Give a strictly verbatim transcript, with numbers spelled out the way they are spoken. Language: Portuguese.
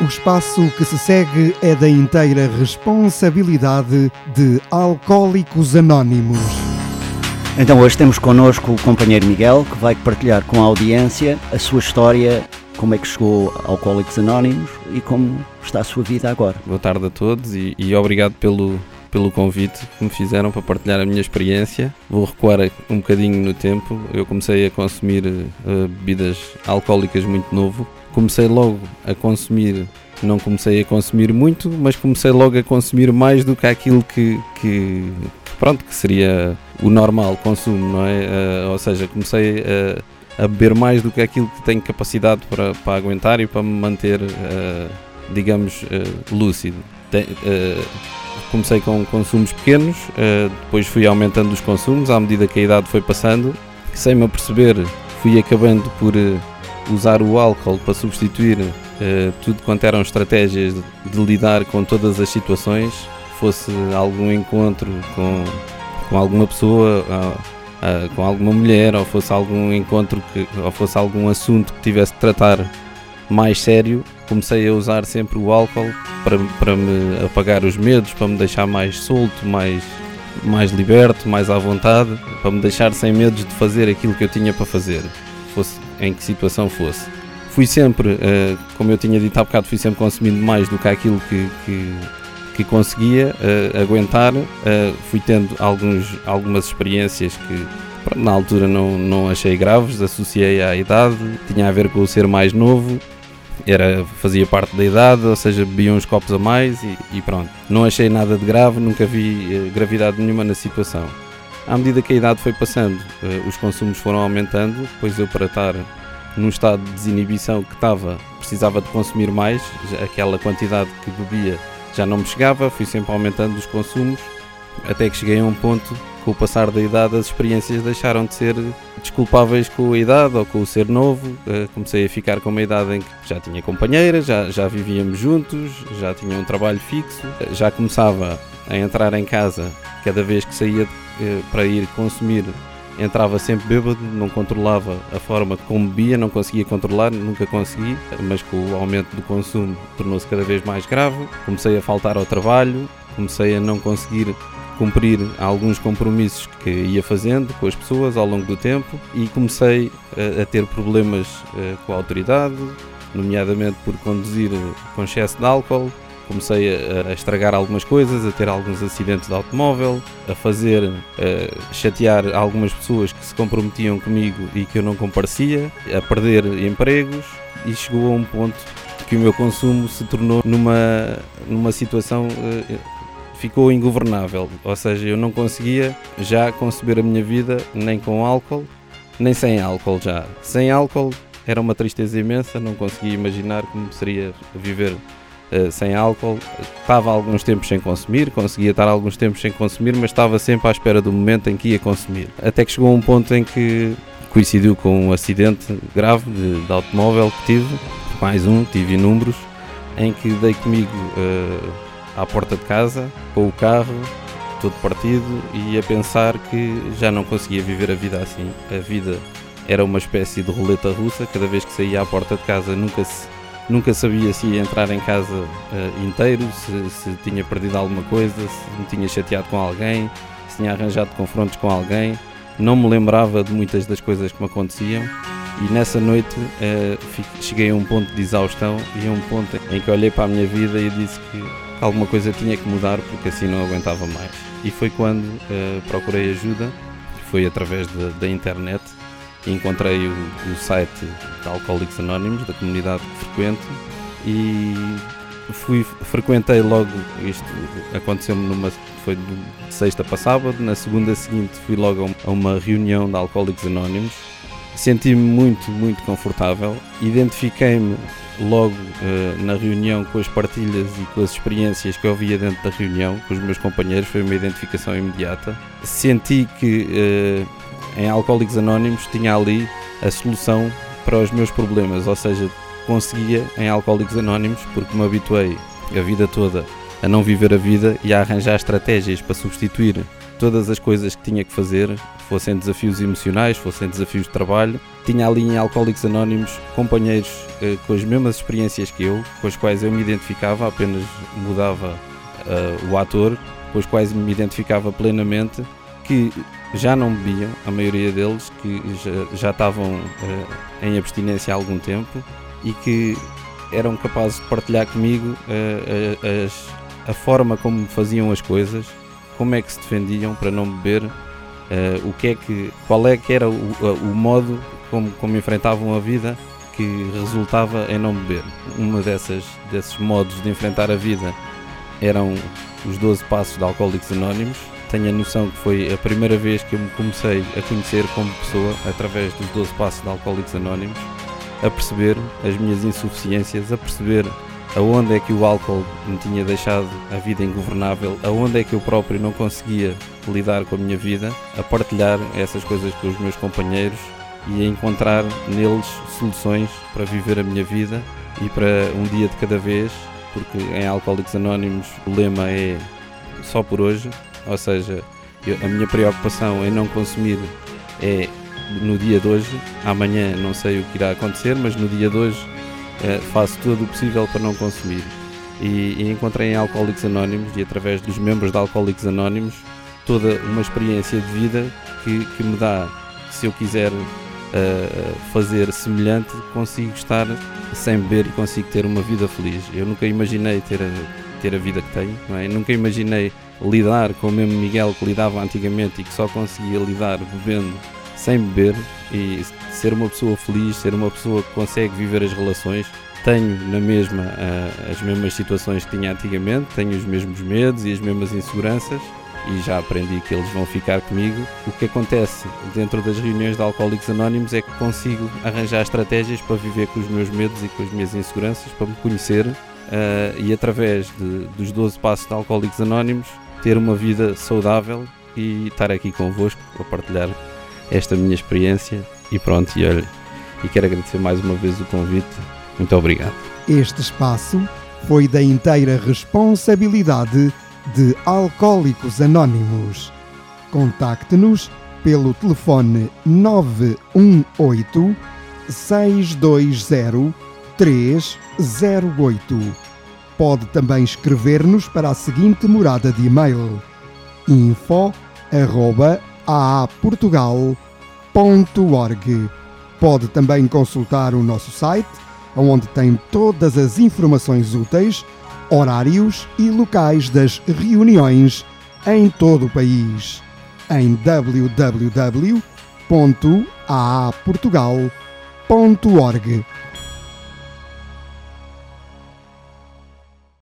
O espaço que se segue é da inteira responsabilidade de Alcoólicos Anónimos. Então hoje temos connosco o companheiro Miguel, que vai partilhar com a audiência a sua história, como é que chegou a Alcoólicos Anónimos e como está a sua vida agora. Boa tarde a todos e, e obrigado pelo, pelo convite que me fizeram para partilhar a minha experiência. Vou recuar um bocadinho no tempo. Eu comecei a consumir uh, bebidas alcoólicas muito novo. Comecei logo a consumir, não comecei a consumir muito, mas comecei logo a consumir mais do que aquilo que, que pronto, que seria o normal consumo, não é? Uh, ou seja, comecei a, a beber mais do que aquilo que tenho capacidade para, para aguentar e para me manter, uh, digamos, uh, lúcido. Te, uh, comecei com consumos pequenos, uh, depois fui aumentando os consumos à medida que a idade foi passando. Sem me aperceber, fui acabando por uh, usar o álcool para substituir uh, tudo quanto eram estratégias de, de lidar com todas as situações, fosse algum encontro com, com alguma pessoa, uh, uh, com alguma mulher, ou fosse algum encontro, que, ou fosse algum assunto que tivesse de tratar mais sério. Comecei a usar sempre o álcool para, para me apagar os medos, para me deixar mais solto, mais, mais liberto, mais à vontade, para me deixar sem medos de fazer aquilo que eu tinha para fazer, fosse em que situação fosse. Fui sempre, uh, como eu tinha dito há bocado, fui sempre consumindo mais do que aquilo que, que, que conseguia uh, aguentar. Uh, fui tendo alguns, algumas experiências que na altura não, não achei graves, associei à idade, tinha a ver com o ser mais novo, era, fazia parte da idade, ou seja, bebia uns copos a mais e, e pronto. Não achei nada de grave, nunca vi uh, gravidade nenhuma na situação. À medida que a idade foi passando, uh, os consumos foram aumentando, pois eu, para estar num estado de desinibição que estava, precisava de consumir mais, já, aquela quantidade que bebia já não me chegava, fui sempre aumentando os consumos, até que cheguei a um ponto, com o passar da idade, as experiências deixaram de ser desculpáveis com a idade ou com o ser novo. Uh, comecei a ficar com uma idade em que já tinha companheira, já, já vivíamos juntos, já tinha um trabalho fixo, uh, já começava a entrar em casa, cada vez que saía uh, para ir consumir, entrava sempre bêbado, não controlava a forma como bebia, não conseguia controlar, nunca consegui, mas com o aumento do consumo tornou-se cada vez mais grave. Comecei a faltar ao trabalho, comecei a não conseguir cumprir alguns compromissos que ia fazendo com as pessoas ao longo do tempo e comecei a, a ter problemas uh, com a autoridade, nomeadamente por conduzir com excesso de álcool. Comecei a, a estragar algumas coisas, a ter alguns acidentes de automóvel, a fazer, uh, chatear algumas pessoas que se comprometiam comigo e que eu não comparecia, a perder empregos, e chegou a um ponto que o meu consumo se tornou numa, numa situação, uh, ficou ingovernável, ou seja, eu não conseguia já conceber a minha vida nem com álcool, nem sem álcool já. Sem álcool era uma tristeza imensa, não conseguia imaginar como seria viver Uh, sem álcool. Estava alguns tempos sem consumir, conseguia estar alguns tempos sem consumir, mas estava sempre à espera do momento em que ia consumir. Até que chegou a um ponto em que coincidiu com um acidente grave de, de automóvel que tive, mais um, tive inúmeros, em que dei comigo uh, à porta de casa, com o carro todo partido e a pensar que já não conseguia viver a vida assim. A vida era uma espécie de roleta russa, cada vez que saía à porta de casa nunca se Nunca sabia se ia entrar em casa uh, inteiro, se, se tinha perdido alguma coisa, se me tinha chateado com alguém, se tinha arranjado confrontos com alguém. Não me lembrava de muitas das coisas que me aconteciam e nessa noite uh, fiquei, cheguei a um ponto de exaustão e a um ponto em que olhei para a minha vida e disse que alguma coisa tinha que mudar porque assim não aguentava mais. E foi quando uh, procurei ajuda, foi através de, da internet. Encontrei o, o site de Alcoólicos Anónimos, da comunidade que frequento, e fui, frequentei logo, isto aconteceu-me numa, foi de sexta para sábado, na segunda seguinte fui logo a uma reunião de Alcoólicos Anónimos, senti-me muito, muito confortável, identifiquei-me logo uh, na reunião com as partilhas e com as experiências que eu via dentro da reunião, com os meus companheiros, foi uma identificação imediata. Senti que uh, em Alcoólicos Anónimos tinha ali a solução para os meus problemas, ou seja, conseguia em Alcoólicos Anónimos, porque me habituei a vida toda a não viver a vida e a arranjar estratégias para substituir todas as coisas que tinha que fazer, fossem desafios emocionais, fossem desafios de trabalho. Tinha ali em Alcoólicos Anónimos companheiros eh, com as mesmas experiências que eu, com os quais eu me identificava, apenas mudava uh, o ator, com os quais me identificava plenamente, que já não bebiam, a maioria deles, que já, já estavam uh, em abstinência há algum tempo e que eram capazes de partilhar comigo uh, uh, as, a forma como faziam as coisas, como é que se defendiam para não beber, uh, o que é que, qual é que era o, o modo como, como enfrentavam a vida que resultava em não beber. Uma dessas, desses modos de enfrentar a vida eram os doze passos de Alcoólicos Anónimos. Tenho a noção que foi a primeira vez que eu me comecei a conhecer como pessoa através dos doze passos de Alcoólicos Anónimos, a perceber as minhas insuficiências, a perceber aonde é que o álcool me tinha deixado a vida ingovernável, aonde é que eu próprio não conseguia lidar com a minha vida, a partilhar essas coisas com os meus companheiros e a encontrar neles soluções para viver a minha vida e para um dia de cada vez, porque em Alcoólicos Anónimos o lema é só por hoje, ou seja, eu, a minha preocupação em não consumir é no dia de hoje. Amanhã não sei o que irá acontecer, mas no dia de hoje eh, faço tudo o possível para não consumir. E, e encontrei em Alcoólicos Anónimos e através dos membros de Alcoólicos Anónimos toda uma experiência de vida que, que me dá, se eu quiser uh, fazer semelhante, consigo estar sem beber e consigo ter uma vida feliz. Eu nunca imaginei ter a, ter a vida que tenho, não é? Nunca imaginei lidar com o mesmo Miguel que lidava antigamente e que só conseguia lidar bebendo sem beber e ser uma pessoa feliz, ser uma pessoa que consegue viver as relações. Tenho na mesma uh, as mesmas situações que tinha antigamente, tenho os mesmos medos e as mesmas inseguranças e já aprendi que eles vão ficar comigo. O que acontece dentro das reuniões de Alcoólicos Anónimos é que consigo arranjar estratégias para viver com os meus medos e com as minhas inseguranças, para me conhecer uh, e através de, dos doze passos de Alcoólicos Anónimos ter uma vida saudável e estar aqui convosco a partilhar esta minha experiência. E pronto, e olha, e quero agradecer mais uma vez o convite. Muito obrigado. Este espaço foi da inteira responsabilidade de Alcoólicos Anónimos. Contacte-nos pelo telefone nove um oito, seis dois zero, três zero oito. Pode também escrever-nos para a seguinte morada de e-mail: info arroba aaportugal ponto org. Pode também consultar o nosso site, onde tem todas as informações úteis, horários e locais das reuniões em todo o país, em w w w ponto aaportugal ponto org.